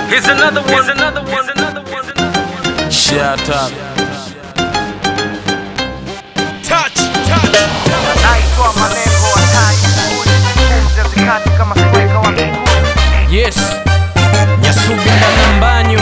Here's another one. Here's another one. Here's another one. Shout out. Touch. Naitwa malengo hatari Pumzi zikati kama sweka wa mbinguni. Yes, Nyasubi na Mbanyu.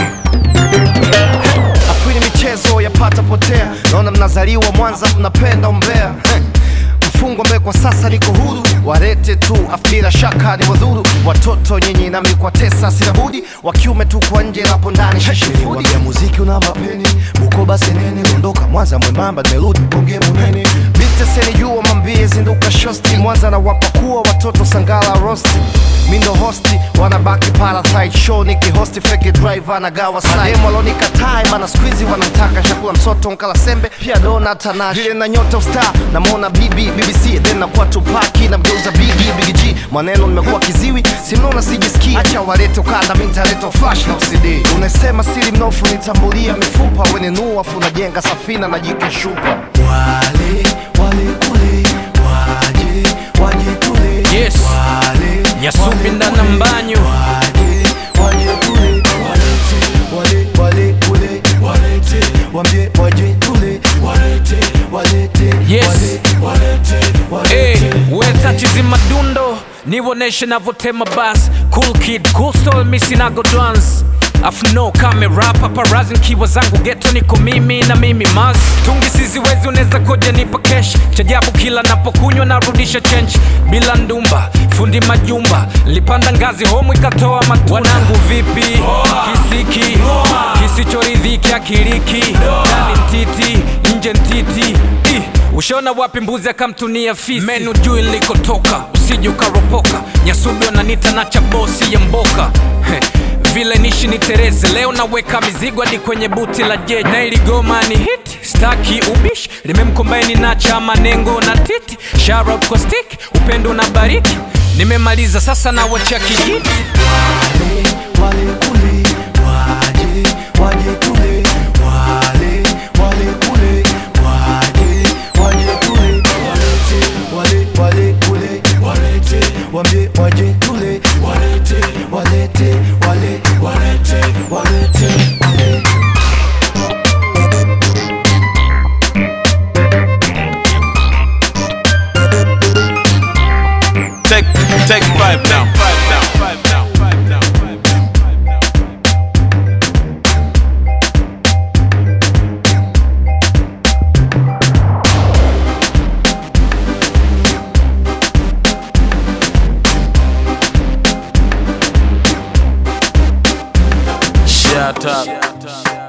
Afuni michezo yapata potea. Naona mnazaliwa Mwanza mnapenda umbea. Mfungwa mbe kwa sasa niko huru. Warete tu afila shaka ni wadhuru. Watoto nyinyi nami kwa tesa sinabudi. Wakiume tu kwa nje lapo ndani shashifudi. Wambia muziki una mapeni Bukoba senene Londoka Mwanza mwembamba nimerudi bonge munene. Binte seni juwa mambie zinduka shosti. Mwanza na wapakua watoto sangala rosti. Mindo hosti wanabaki parasite show. Niki hosti fake driver na gawa side. Demo alonika time mana squeezy wanamtaka. Shakula msoto nkala sembe pia dona tanash. Vile na nyota star na mona BBC. Then na kwa Tupaki na mgeuza Big G. Maneno nimekuwa kiziwi simnona sijisikii. Acha walete ukanda mintaleta flash na CD. Unasema siri mnofu nitambulia mifupa. Wene nuafu najenga safina na jike shupa. Wale kule waje tule. Yes, Nyasubi na Mbanyu. Waje kule wale kule wambie waje tule walete. Yes. Hey, weta chizi madundo niwoneshe navotema bass. Cool kid, cool soul, misinago dance. Afuno kamera, paparazzi nkiwa zangu ghetto niko mimi na mimi mas. Tungi siziwezi uneza koja nipa cash. Chajabu kila napokunywa narudisha change. Bila ndumba, fundi majumba. Lipanda ngazi homu ikatoa matunda. Wanangu vipi, kisiki kisichoridhiki akiriki. Ndani ntiti, nje ntiti. Ushona wapi mbuzi akamtunia fisi. Menu juu ilikotoka, usije ukaropoka. Nyasubi wananita na chabosi ya mboka. Vile nishi ni Tereze, leo naweka mizigo hadi kwenye buti la jeje. Na iligoma ni hit, staki ubishi. Limemkombaini na chama nengo na titi. Shout out kwa stick, upendo na bariki. Nimemaliza sasa na wachia kijiti. Wale kule waje tule wale kule waje tule wale kule wambie waje tule walete. Take 5 down. Shout out.